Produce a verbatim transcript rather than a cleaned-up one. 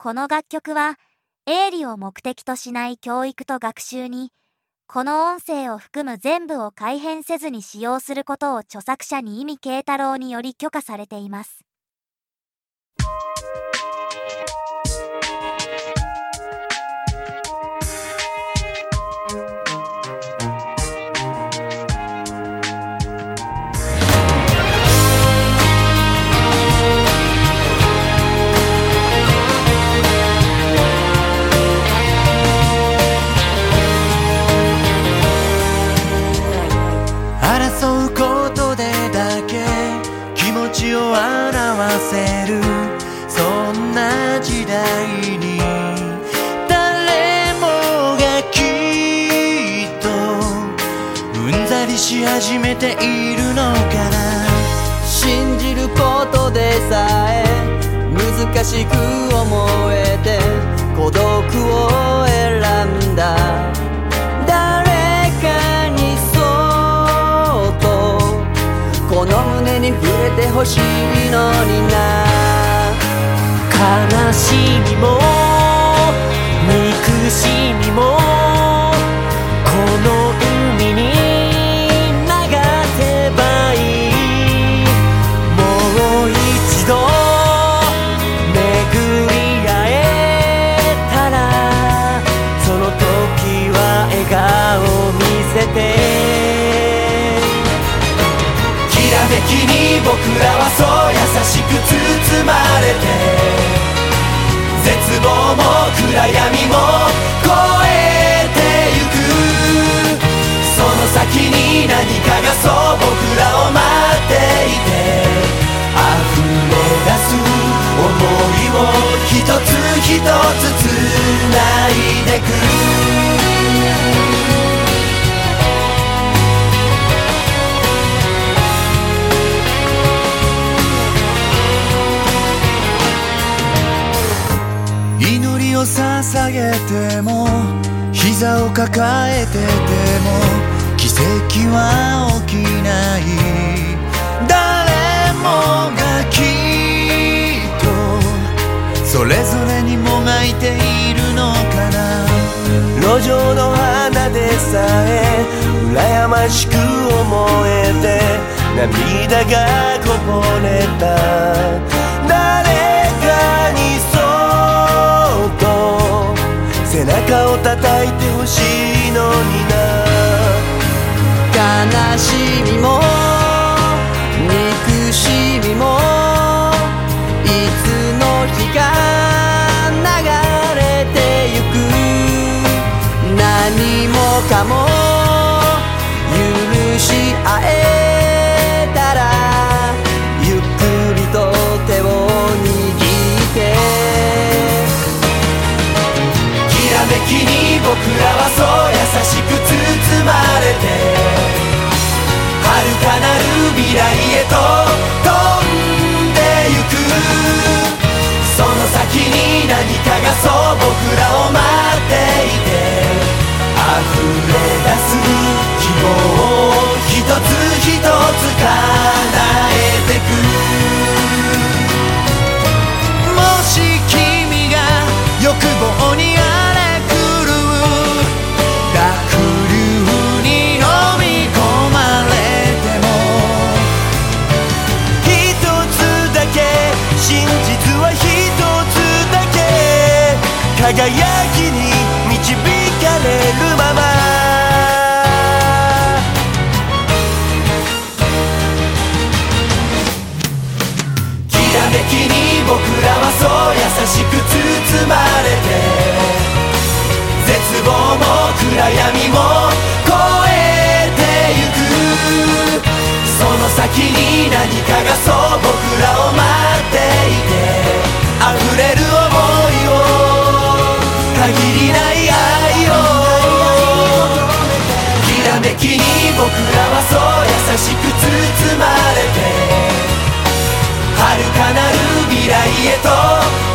この楽曲は営利を目的としない教育と学習に、この音声を含む全部を改変せずに使用することを著作者に意味慶太郎により許可されています。 争うことでだけ気持ちを表せる、そんな時代に誰もがきっとうんざりし始めているのかな。 信じることでさえ難しく思えて孤独を選んだ。誰かにそっとこの胸に触れてほしいのにな。 悲しみも憎しみもこの海に流せばいい。もう一度巡り会えたらその時は笑顔見せて。 きらめきに僕らはそう優しく包まれて、絶望も暗闇も越えてゆく。その先に何かがそう僕らを待っていて、溢れ出す想いを一つ一つつないでく。祈りを捧げても膝を抱えてても奇跡は起きない。誰もがきっとそれぞれにもがいているのかな。路上の花でさえ羨ましく思えて涙がこぼれた。誰かにそっと背中を叩いてほしいのにな。 悲しみも憎しみもいつの日か流れてゆく。何もかも許し合えたらゆっくりと手を握ってきらめきに僕らはそう優しく包まれて、遥かなる未来へと飛んでゆく。その先に何かがそう僕らを待っていて、溢れ出す希望を一つ一つ叶えてく。もし君が欲望に荒れ狂う濁流に飲み込まれても、一つだけ真実は一つだけ、輝きに導かれるまま。きらめきに僕らはそう優しく包まれて、絶望も暗闇も越えてゆく。その先に何かがそう僕らを待っていて、溢れる想いを限りない愛を。きらめきに僕らはそう優しく包まれて、遥かなる未来へと